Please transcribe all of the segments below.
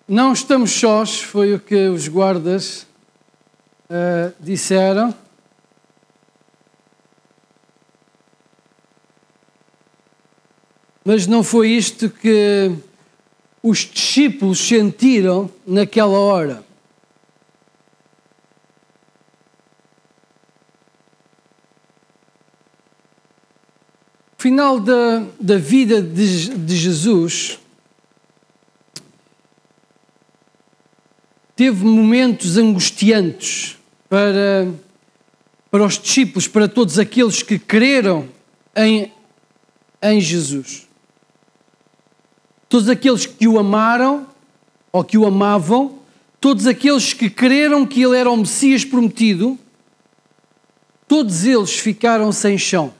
Não estamos sós, foi o que os guardas disseram. Mas não foi isto que os discípulos sentiram naquela hora. No final da vida de Jesus, teve momentos angustiantes para os discípulos, para todos aqueles que creram em Jesus. Todos aqueles que o amaram, ou que o amavam, todos aqueles que creram que ele era o Messias prometido, todos eles ficaram sem chão.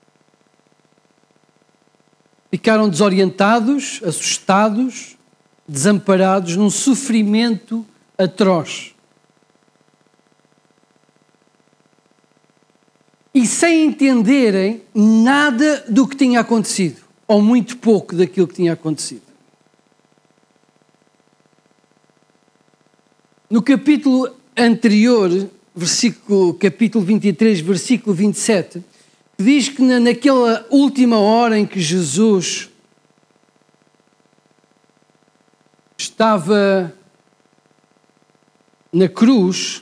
Ficaram desorientados, assustados, desamparados, num sofrimento atroz. E sem entenderem nada do que tinha acontecido, ou muito pouco daquilo que tinha acontecido. No capítulo anterior, capítulo 23, versículo 27, diz que naquela última hora em que Jesus estava na cruz,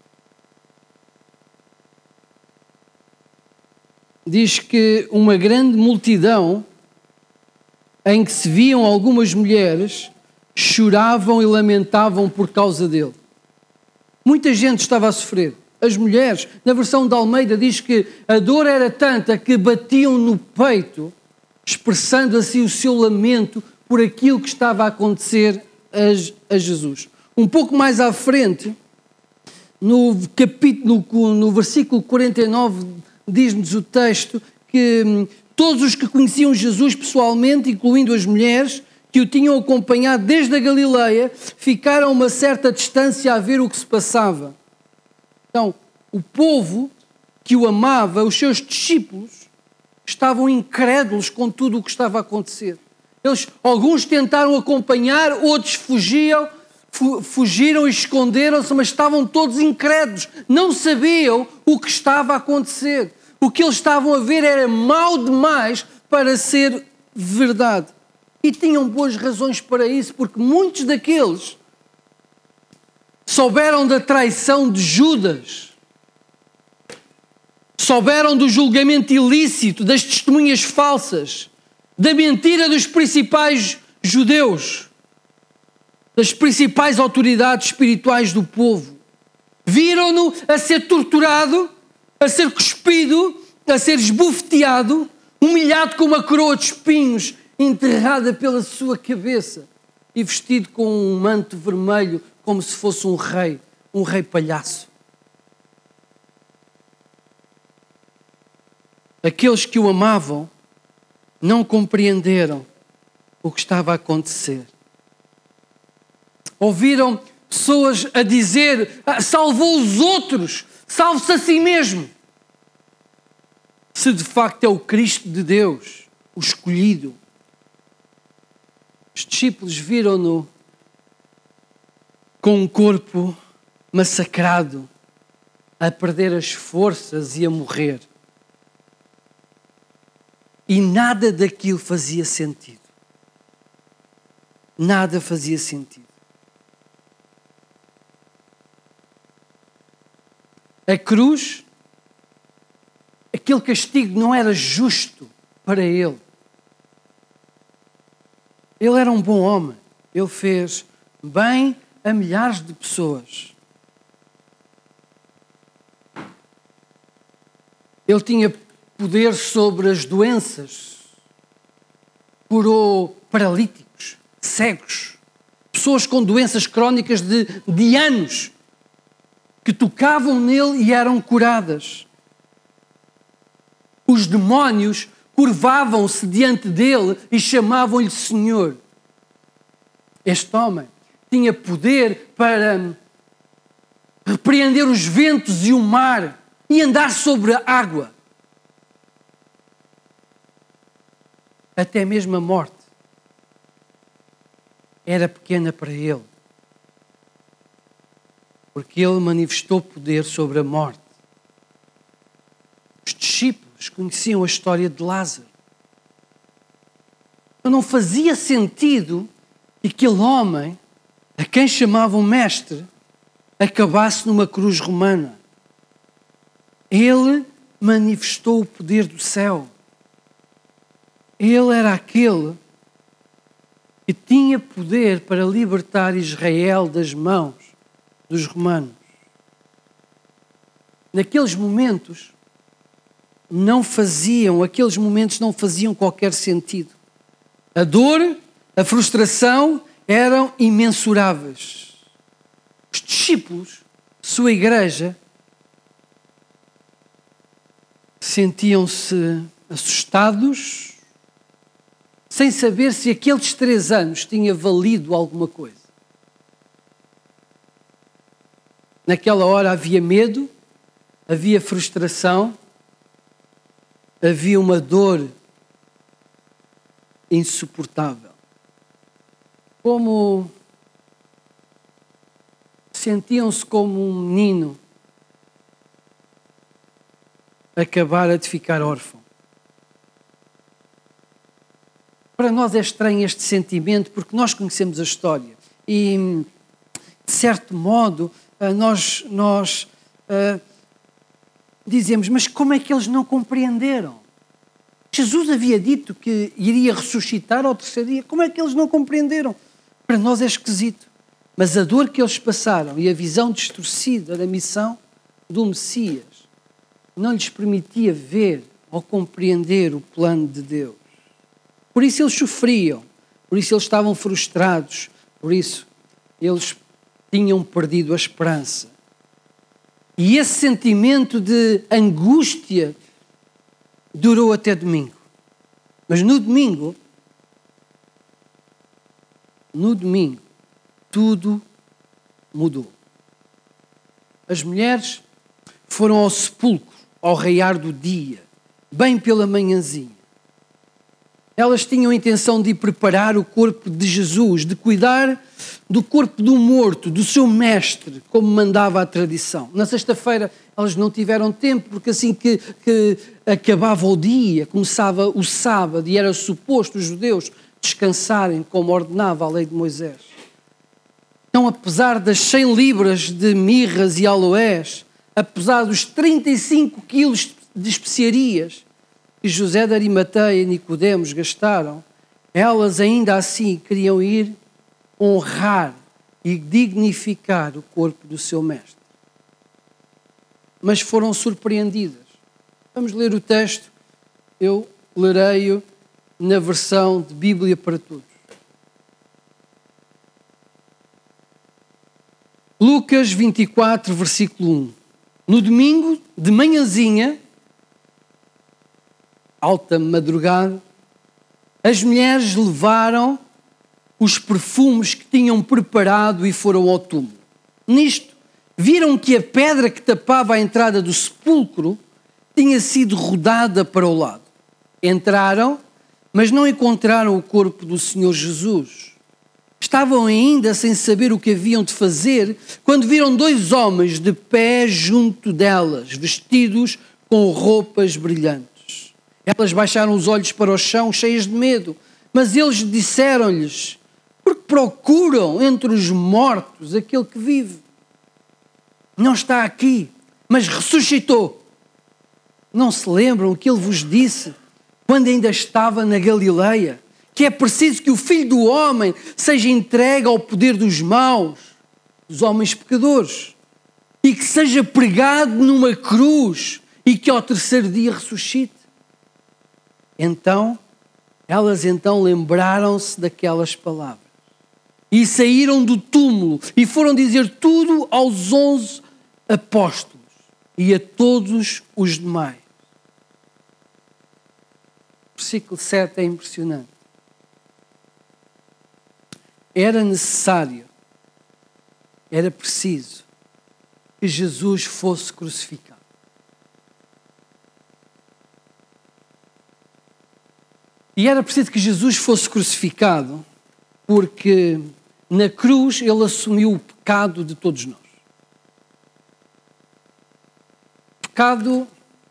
diz que uma grande multidão, em que se viam algumas mulheres, choravam e lamentavam por causa dele. Muita gente estava a sofrer. As mulheres, na versão de Almeida, diz que a dor era tanta que batiam no peito, expressando assim o seu lamento por aquilo que estava a acontecer a Jesus. Um pouco mais à frente, no versículo 49, diz-nos o texto que todos os que conheciam Jesus pessoalmente, incluindo as mulheres que o tinham acompanhado desde a Galileia, ficaram a uma certa distância a ver o que se passava. Então, o povo que o amava, os seus discípulos, estavam incrédulos com tudo o que estava a acontecer. Alguns tentaram acompanhar, outros fugiram e esconderam-se, mas estavam todos incrédulos. Não sabiam o que estava a acontecer. O que eles estavam a ver era mau demais para ser verdade. E tinham boas razões para isso, porque muitos daqueles souberam da traição de Judas, souberam do julgamento ilícito, das testemunhas falsas, da mentira dos principais judeus, das principais autoridades espirituais do povo. Viram-no a ser torturado, a ser cuspido, a ser esbofeteado, humilhado com uma coroa de espinhos enterrada pela sua cabeça e vestido com um manto vermelho como se fosse um rei palhaço. Aqueles que o amavam não compreenderam o que estava a acontecer. Ouviram pessoas a dizer: salvou os outros, salve-se a si mesmo. Se de facto é o Cristo de Deus, o escolhido. Os discípulos viram-no com um corpo massacrado, a perder as forças e a morrer. E nada daquilo fazia sentido. Nada fazia sentido. A cruz, aquele castigo não era justo para ele. Ele era um bom homem. Ele fez bem a milhares de pessoas. Ele tinha poder sobre as doenças. Curou paralíticos, cegos, pessoas com doenças crónicas de anos, que tocavam nele e eram curadas. Os demónios curvavam-se diante dele e chamavam-lhe Senhor. Este homem tinha poder para repreender os ventos e o mar e andar sobre a água. Até mesmo a morte era pequena para ele, Porque ele manifestou poder sobre a morte. Os discípulos conheciam a história de Lázaro. Então não fazia sentido que aquele homem, a quem chamavam mestre, acabasse numa cruz romana. Ele manifestou o poder do céu. Ele era aquele que tinha poder para libertar Israel das mãos dos romanos. Naqueles momentos aqueles momentos não faziam qualquer sentido. A dor, a frustração eram imensuráveis. Os discípulos, sua igreja, sentiam-se assustados, sem saber se aqueles 3 anos tinha valido alguma coisa. Naquela hora havia medo, havia frustração, havia uma dor insuportável. Sentiam-se como um menino acabara de ficar órfão. Para nós é estranho este sentimento porque nós conhecemos a história e, de certo modo, nós dizemos, mas como é que eles não compreenderam? Jesus havia dito que iria ressuscitar ao 3º dia. Como é que eles não compreenderam? Para nós é esquisito. Mas a dor que eles passaram e a visão distorcida da missão do Messias não lhes permitia ver ou compreender o plano de Deus. Por isso eles sofriam, por isso eles estavam frustrados, por isso eles tinham perdido a esperança. E esse sentimento de angústia durou até domingo. Mas no domingo, tudo mudou. As mulheres foram ao sepulcro, ao raiar do dia, bem pela manhãzinha. Elas tinham a intenção de preparar o corpo de Jesus, de cuidar do corpo do morto, do seu mestre, como mandava a tradição. Na sexta-feira elas não tiveram tempo, porque assim que acabava o dia, começava o sábado e era suposto os judeus descansarem como ordenava a lei de Moisés. Então, apesar das 100 libras de mirras e aloés, apesar dos 35 quilos de especiarias que José de Arimateia e Nicodemos gastaram, elas ainda assim queriam ir honrar e dignificar o corpo do seu mestre. Mas foram surpreendidas. Vamos ler o texto. Eu lerei-o na versão de Bíblia para Todos. Lucas 24, versículo 1. No domingo, de manhãzinha, alta madrugada, as mulheres levaram os perfumes que tinham preparado e foram ao túmulo. Nisto, viram que a pedra que tapava a entrada do sepulcro tinha sido rodada para o lado. Entraram, mas não encontraram o corpo do Senhor Jesus. Estavam ainda sem saber o que haviam de fazer, quando viram 2 homens de pé junto delas, vestidos com roupas brilhantes. Elas baixaram os olhos para o chão, cheias de medo, mas eles disseram-lhes: porque procuram entre os mortos aquele que vive? Não está aqui, mas ressuscitou. Não se lembram o que ele vos disse quando ainda estava na Galileia? Que é preciso que o Filho do Homem seja entregue ao poder dos maus, dos homens pecadores, e que seja pregado numa cruz e que ao 3º dia ressuscite. Elas lembraram-se daquelas palavras e saíram do túmulo e foram dizer tudo aos 11 apóstolos e a todos os demais. Versículo 7 é impressionante. Era necessário, era preciso que Jesus fosse crucificado. E era preciso que Jesus fosse crucificado porque na cruz ele assumiu o pecado de todos nós. Pecado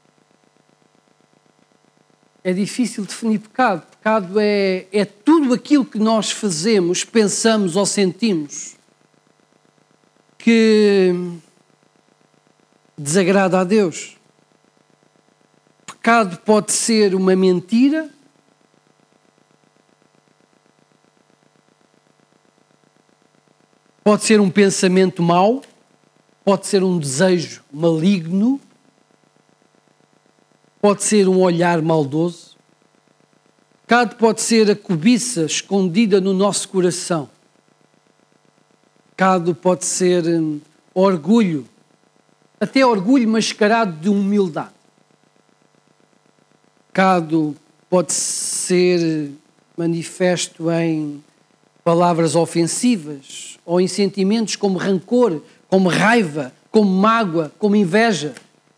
é difícil definir pecado. Pecado é tudo aquilo que nós fazemos, pensamos ou sentimos que desagrada a Deus. Pecado pode ser uma mentira, pode ser um pensamento mau, pode ser um desejo maligno, pode ser um olhar maldoso. Pecado pode ser a cobiça escondida no nosso coração. Pecado pode ser orgulho, até orgulho mascarado de humildade. Pecado pode ser manifesto em palavras ofensivas ou em sentimentos como rancor, como raiva, como mágoa, como inveja,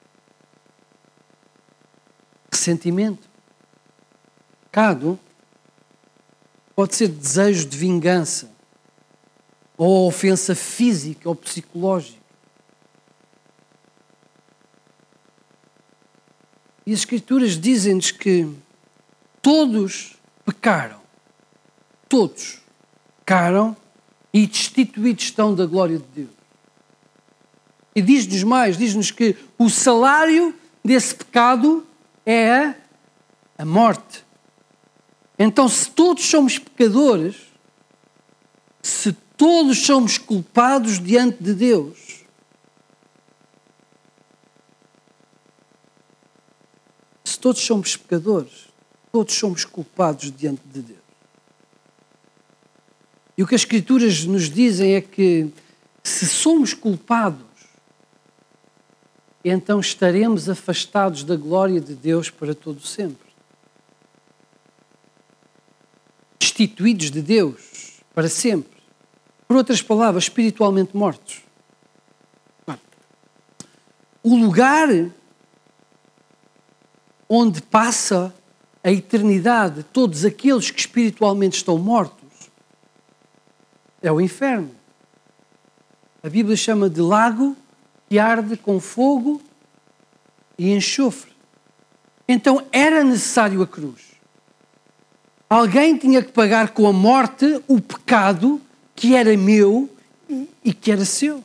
ressentimento. Pecado pode ser desejo de vingança ou ofensa física ou psicológica. E as Escrituras dizem-nos que todos pecaram. Todos pecaram e destituídos estão da glória de Deus. E diz-nos mais, diz-nos que o salário desse pecado é a morte. Então, se todos somos pecadores, se todos somos culpados diante de Deus, se todos somos pecadores, todos somos culpados diante de Deus. E o que as Escrituras nos dizem é que se somos culpados, então estaremos afastados da glória de Deus para todo sempre. Destituídos de Deus para sempre. Por outras palavras, espiritualmente mortos. O lugar onde passa a eternidade todos aqueles que espiritualmente estão mortos é o inferno. A Bíblia chama de lago que arde com fogo e enxofre. Então era necessário a cruz. Alguém tinha que pagar com a morte o pecado que era meu e que era seu.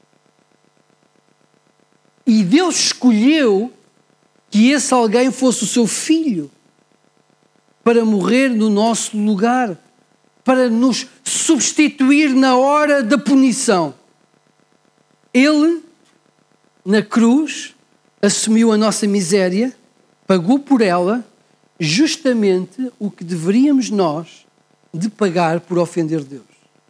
E Deus escolheu que esse alguém fosse o seu filho para morrer no nosso lugar, para nos substituir na hora da punição. Ele, na cruz, assumiu a nossa miséria, pagou por ela justamente o que deveríamos nós de pagar por ofender Deus.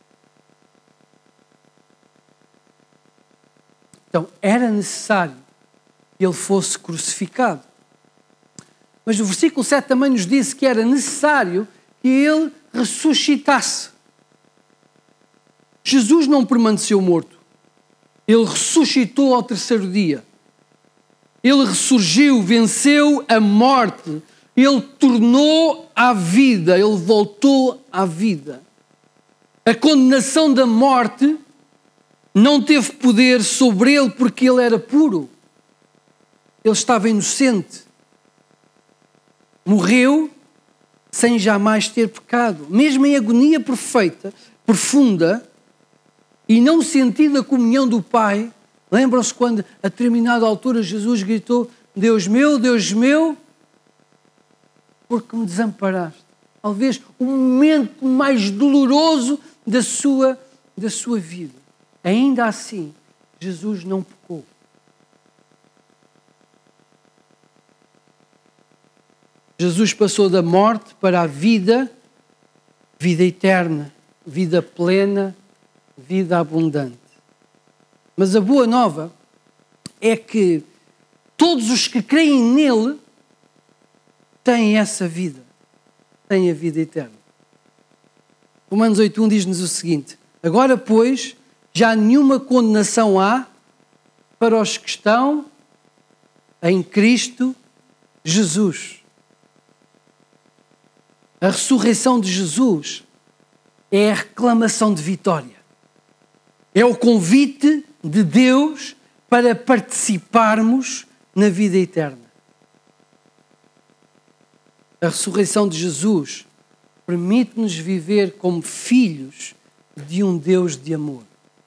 Então, era necessário que ele fosse crucificado. Mas o versículo 7 também nos disse que era necessário que ele ressuscitasse. Jesus não permaneceu morto. Ele ressuscitou ao terceiro dia. Ele ressurgiu, venceu a morte. Ele tornou à vida, ele voltou à vida. A condenação da morte não teve poder sobre ele porque ele era puro. Ele estava inocente. Morreu sem jamais ter pecado. Mesmo em agonia perfeita, profunda, e não sentindo a comunhão do Pai. Lembram-se quando, a determinada altura, Jesus gritou: Deus meu, porque me desamparaste? Talvez o momento mais doloroso da sua vida. Ainda assim, Jesus não pecou. Jesus passou da morte para a vida, vida eterna, vida plena, vida abundante. Mas a boa nova é que todos os que creem nele têm essa vida, têm a vida eterna. Romanos 8.1 diz-nos o seguinte: agora, pois, já nenhuma condenação há para os que estão em Cristo Jesus. A ressurreição de Jesus é a reclamação de vitória. É o convite de Deus para participarmos na vida eterna. A ressurreição de Jesus permite-nos viver como filhos de um Deus de amor.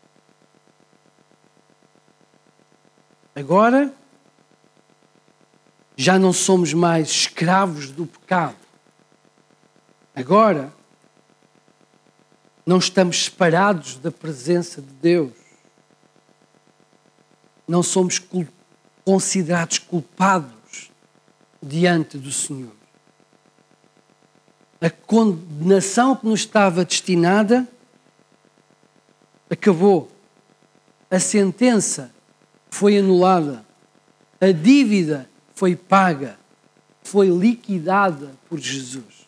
Agora, já não somos mais escravos do pecado. Agora, não estamos separados da presença de Deus. Não somos considerados culpados diante do Senhor. A condenação que nos estava destinada acabou. A sentença foi anulada. A dívida foi paga. Foi liquidada por Jesus.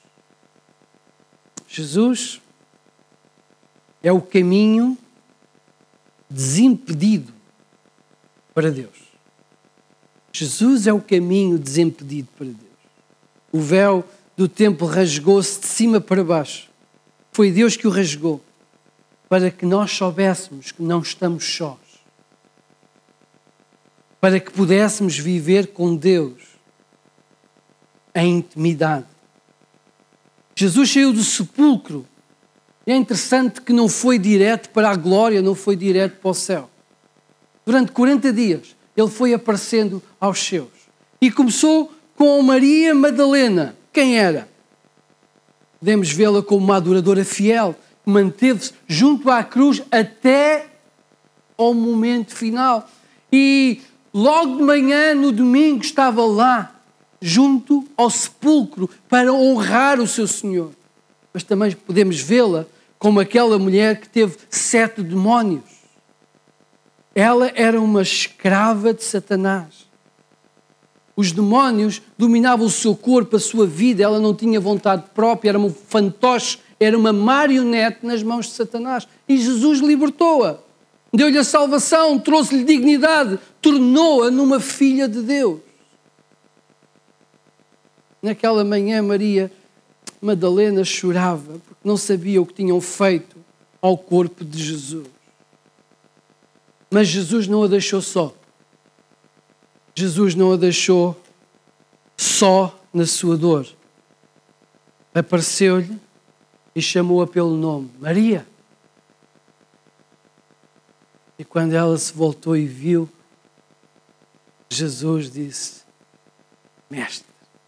Jesus é o caminho desimpedido para Deus. Jesus é o caminho desimpedido para Deus. O véu do templo rasgou-se de cima para baixo. Foi Deus que o rasgou para que nós soubéssemos que não estamos sós. Para que pudéssemos viver com Deus em intimidade. Jesus saiu do sepulcro. É interessante que não foi direto para a glória, não foi direto para o céu. Durante 40 dias, ele foi aparecendo aos seus. E começou com Maria Madalena. Quem era? Podemos vê-la como uma adoradora fiel, que manteve-se junto à cruz até ao momento final. E logo de manhã, no domingo, estava lá, junto ao sepulcro, para honrar o seu Senhor. Mas também podemos vê-la como aquela mulher que teve 7 demónios. Ela era uma escrava de Satanás. Os demónios dominavam o seu corpo, a sua vida. Ela não tinha vontade própria, era um fantoche, era uma marionete nas mãos de Satanás. E Jesus libertou-a. Deu-lhe a salvação, trouxe-lhe dignidade, tornou-a numa filha de Deus. Naquela manhã, Maria Madalena chorava porque não sabia o que tinham feito ao corpo de Jesus. Mas Jesus não a deixou só. Jesus não a deixou só na sua dor. Apareceu-lhe e chamou-a pelo nome. Maria. E quando ela se voltou e viu, Jesus disse, Mestre.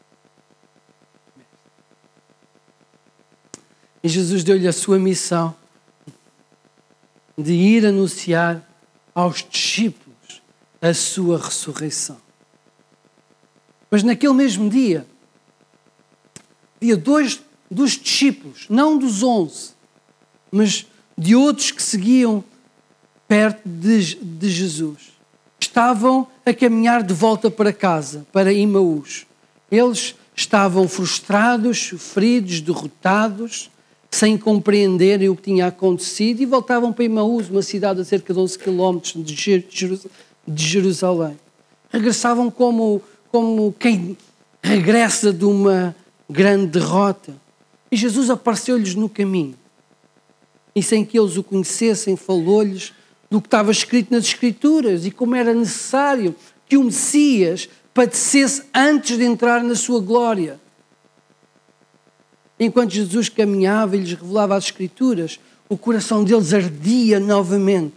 E Jesus deu-lhe a sua missão de ir anunciar aos discípulos a sua ressurreição. Mas naquele mesmo dia, havia 2 dos discípulos, não dos 11, mas de outros que seguiam perto de Jesus. Estavam a caminhar de volta para casa, para Imaús. Eles estavam frustrados, feridos, derrotados, sem compreenderem o que tinha acontecido e voltavam para Imaús, uma cidade a cerca de 11 quilómetros de Jerusalém. Regressavam como quem regressa de uma grande derrota. E Jesus apareceu-lhes no caminho. E sem que eles o conhecessem, falou-lhes do que estava escrito nas Escrituras e como era necessário que o Messias padecesse antes de entrar na sua glória. Enquanto Jesus caminhava e lhes revelava as Escrituras, o coração deles ardia novamente.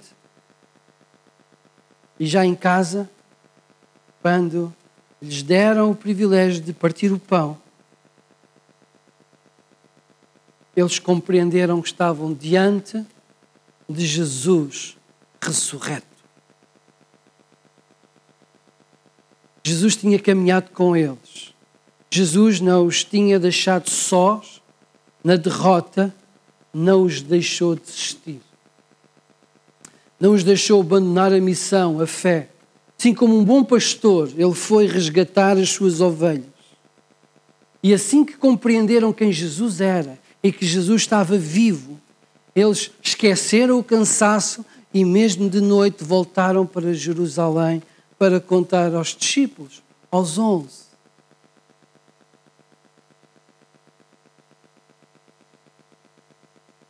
E já em casa, quando lhes deram o privilégio de partir o pão, eles compreenderam que estavam diante de Jesus ressurreto. Jesus tinha caminhado com eles. Jesus não os tinha deixado sós na derrota, não os deixou desistir. Não os deixou abandonar a missão, a fé. Assim como um bom pastor, ele foi resgatar as suas ovelhas. E assim que compreenderam quem Jesus era e que Jesus estava vivo, eles esqueceram o cansaço e mesmo de noite voltaram para Jerusalém para contar aos discípulos, aos 11.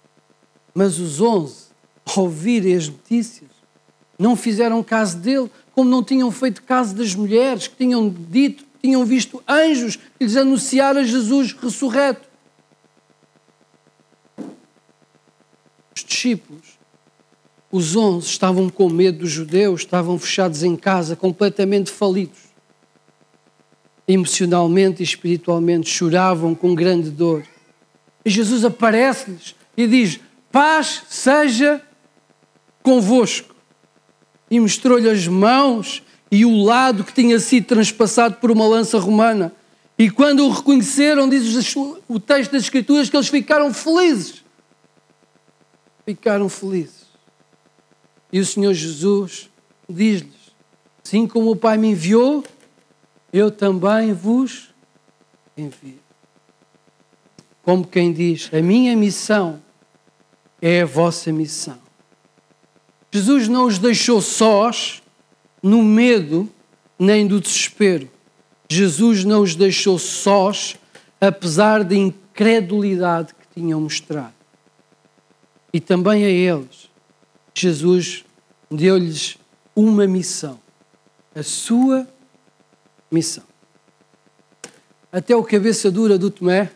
Mas os 11, ao ouvirem as notícias, não fizeram caso dele, como não tinham feito caso das mulheres que tinham dito, tinham visto anjos que lhes anunciaram Jesus ressurreto. Os discípulos, os 11, estavam com medo dos judeus, estavam fechados em casa, completamente falidos. Emocionalmente e espiritualmente, choravam com grande dor. E Jesus aparece-lhes e diz: paz seja convosco. E mostrou-lhe as mãos e o lado que tinha sido transpassado por uma lança romana. E quando o reconheceram, diz o texto das Escrituras, que eles ficaram felizes. Ficaram felizes. E o Senhor Jesus diz-lhes: assim como o Pai me enviou, eu também vos envio. Como quem diz, a minha missão é a vossa missão. Jesus não os deixou sós no medo nem do desespero. Jesus não os deixou sós, apesar da incredulidade que tinham mostrado. E também a eles, Jesus deu-lhes uma missão. A sua missão. Até o cabeça dura do Tomé,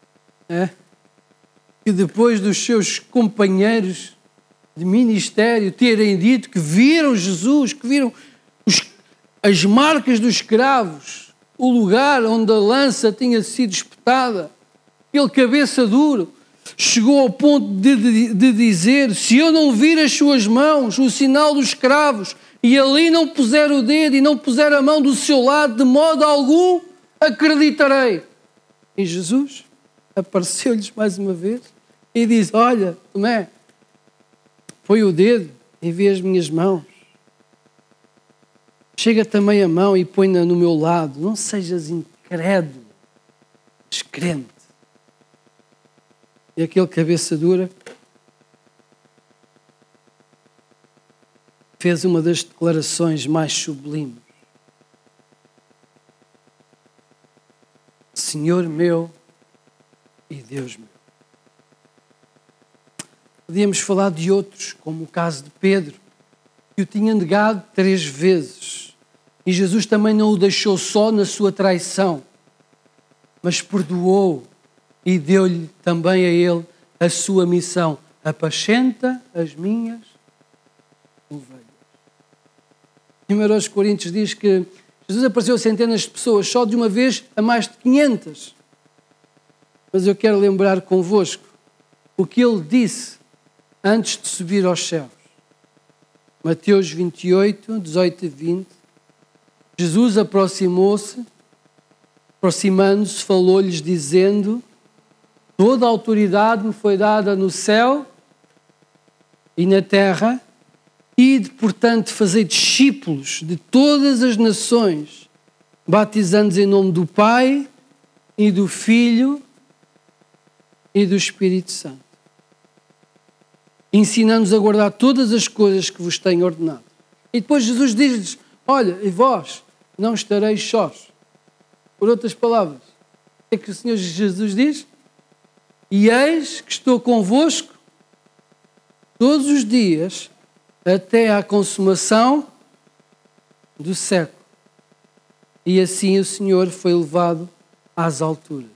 que depois dos seus companheiros de ministério terem dito que viram Jesus, que viram as marcas dos escravos, o lugar onde a lança tinha sido espetada, aquele cabeça duro, chegou ao ponto de dizer: se eu não vir as suas mãos, o sinal dos escravos, e ali não puser o dedo e não puser a mão do seu lado, de modo algum acreditarei. E Jesus apareceu-lhes mais uma vez e diz: olha, Tomé, põe o dedo e vê as minhas mãos. Chega também a mão e põe-na no meu lado. Não sejas incrédulo, descrente. E aquele cabeça dura fez uma das declarações mais sublimes: Senhor meu e Deus meu. Podíamos falar de outros, como o caso de Pedro, que o tinha negado 3 vezes. E Jesus também não o deixou só na sua traição, mas perdoou e deu-lhe também a ele a sua missão: apacenta as minhas ovelhas. Em 1 Coríntios diz que Jesus apareceu a centenas de pessoas, só de uma vez a mais de 500. Mas eu quero lembrar convosco o que ele disse antes de subir aos céus. Mateus 28, 18 e 20. Jesus aproximando-se, falou-lhes dizendo: toda a autoridade me foi dada no céu e na terra. Ide, portanto, fazer discípulos de todas as nações, batizando-os em nome do Pai e do Filho e do Espírito Santo, ensinando-os a guardar todas as coisas que vos tenho ordenado. E depois Jesus diz-lhes: olha, e vós não estareis sós. Por outras palavras, o que é que o Senhor Jesus diz? E eis que estou convosco todos os dias, até à consumação do século. E assim o Senhor foi levado às alturas.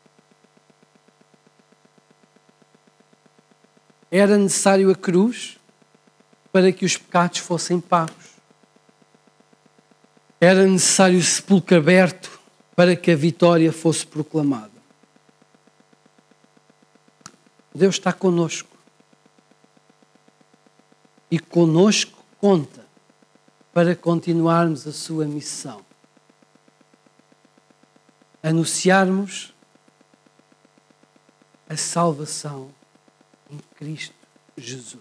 Era necessário a cruz para que os pecados fossem pagos. Era necessário o sepulcro aberto para que a vitória fosse proclamada. Deus está conosco. E conosco conta para continuarmos a sua missão. Anunciarmos a salvação em Cristo Jesus.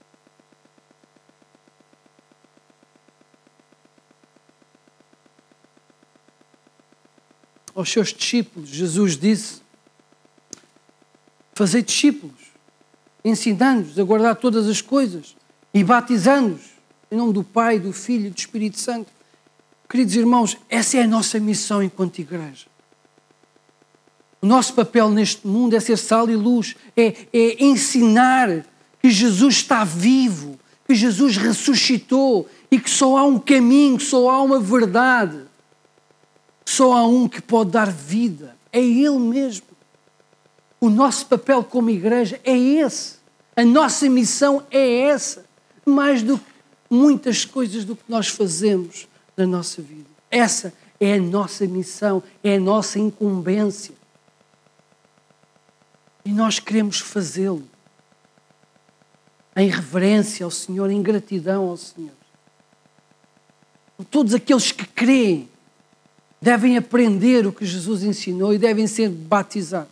Aos seus discípulos, Jesus disse: fazei discípulos, ensinando-os a guardar todas as coisas e batizando-os em nome do Pai, do Filho e do Espírito Santo. Queridos irmãos, essa é a nossa missão enquanto igreja. O nosso papel neste mundo é ser sal e luz, é ensinar que Jesus está vivo, que Jesus ressuscitou e que só há um caminho, só há uma verdade, só há um que pode dar vida. É Ele mesmo. O nosso papel como igreja é esse. A nossa missão é essa. Mais do que muitas coisas do que nós fazemos na nossa vida. Essa é a nossa missão, é a nossa incumbência. E nós queremos fazê-lo em reverência ao Senhor, em gratidão ao Senhor. Todos aqueles que creem devem aprender o que Jesus ensinou e devem ser batizados.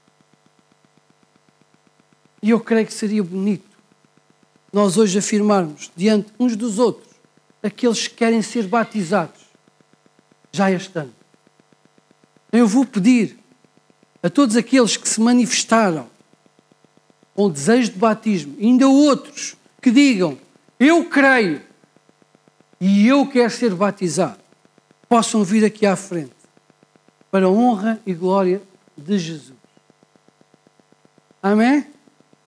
E eu creio que seria bonito nós hoje afirmarmos diante uns dos outros, aqueles que querem ser batizados, já este ano. Eu vou pedir a todos aqueles que se manifestaram com o desejo de batismo, e ainda outros que digam, eu creio e eu quero ser batizado, possam vir aqui à frente, para a honra e glória de Jesus. Amém?